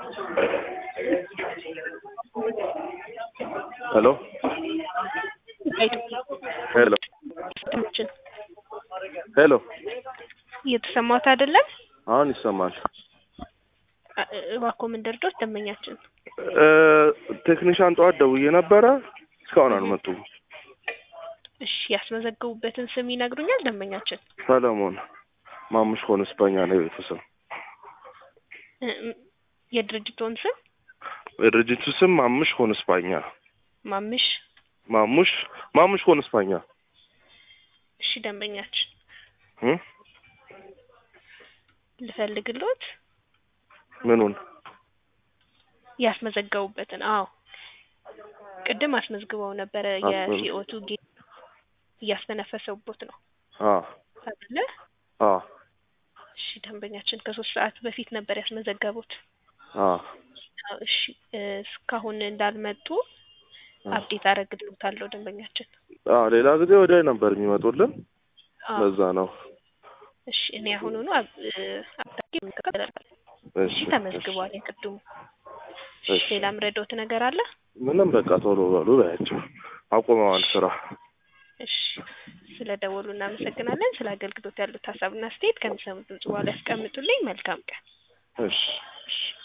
Hello hello hello እየተሰማት አይደለም? አሁን ይሰማል። እባክዎ ምን ደርዶት ደንበኛችን? ቴክኒሻን ጠዋት ደውዬ ነበረ እስካሁን አልመጡም። እሺ ያስመዘገቡበትን ስም ይነግሩኛል ደንበኛችን? ሰለሞን ማሙሽ ሆነ ስፓኛ ነው የተሰው። የድርጅቱን ስም? የድርጅቱ ስም ማሙሽ ሆነ ስፓኛ። ማሙሽ ሆነ ስፓኛ። እሺ ደንበኛችን ልፈልግልዎት? ምኑን? ያስመዘገቡበትን። አዎ ቅድም አስመዝግበው ነበረ። የሲኦቱ እያስተነፈሰውቦት ነው አይደለ? እሺ ደንበኛችን ከ3 ሰዓት በፊት ነበር ያስመዘገቡት። እሺ እስካሁን እንዳልመጡ አፕዴት አደርግልዎታለሁ ደንበኛችን። ሌላ ጊዜ ወዲያ ነበር የሚመጡልን ለዛ ነው። እሺ እኔ አሁኑኑ አፕዴት እንከታተላለን። እሺ ተመዝግቧል የቅድሙ። እሺ ሌላ ምረዶት ነገር አለ? ምንም በቃ ቶሎ በሉ ባያቸው አቆመዋል ስራ። እሺ ስለደወሉ እናመሰግናለን። ስለ አገልግሎት ያሉት ሀሳብና አስተያየት ከሚሰሙት ድምጽ በኋላ ያስቀምጡልኝ። መልካም ቀን። እሺ